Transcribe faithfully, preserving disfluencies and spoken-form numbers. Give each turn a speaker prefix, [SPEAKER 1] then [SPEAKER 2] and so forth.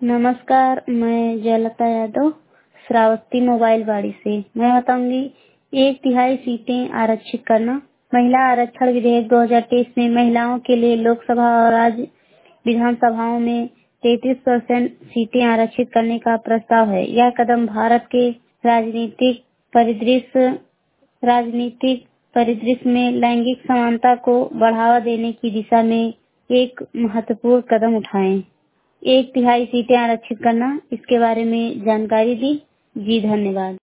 [SPEAKER 1] नमस्कार, मैं जयलता यादव श्रावस्ती मोबाइल वाड़ी से। मैं बताऊंगी एक तिहाई सीटें आरक्षित करना। महिला आरक्षण विधेयक दो हज़ार तेईस में महिलाओं के लिए लोकसभा और राज्य विधानसभाओं में तैंतीस परसेंट सीटें आरक्षित करने का प्रस्ताव है। यह कदम भारत के राजनीतिक परिदृश्य राजनीतिक परिदृश्य में लैंगिक समानता को बढ़ावा देने की दिशा में एक महत्वपूर्ण कदम उठाएं। एक तिहाई सीटें आरक्षित करना, इसके बारे में जानकारी दी। जी धन्यवाद।